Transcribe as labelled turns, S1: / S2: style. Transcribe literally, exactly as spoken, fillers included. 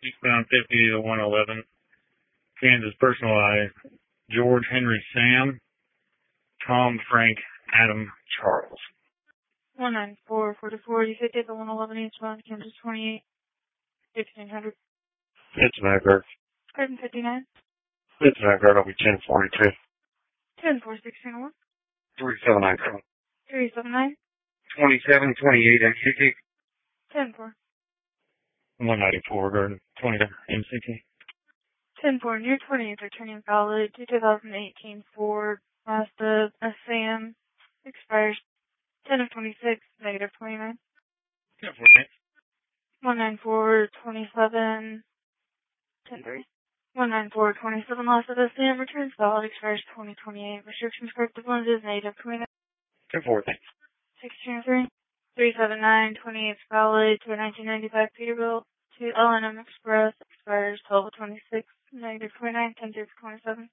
S1: eastbound fifty to one eleven, Kansas personalized, George Henry Sam, Tom Frank Adam Charles.
S2: one nine four four four, you fifty to one eleven eastbound, Kansas twenty-eight, sixteen hundred.
S3: It's Vanguard.
S2: Garden fifty-nine.
S3: It's Vanguard, I'll be ten forty-two.
S2: ten four sixteen one.
S3: three seven nine.
S2: three seven nine.
S3: twenty-seven twenty-eight M C T.
S2: ten four.
S1: one ninety-four, Garden twenty M C T.
S2: ten four, near twentieth, returning valid, two thousand eighteen Ford Mazda S A M, expires ten of twenty-six, negative twenty-nine.
S1: ten four, thanks.
S2: one nine four twenty-seven, ten three. one nine four twenty-seven, loss of S A M, returns valid, expires twenty twenty-eight, restrictions corrective lenses, negative twenty-nine.
S1: ten four, thanks.
S2: sixteen oh three. three seven nine, twenty-eight valid, to nineteen ninety-five Peterbilt, to L N M Express, expires twelve of twenty-six, negative twenty-nine, ten six twenty-seven.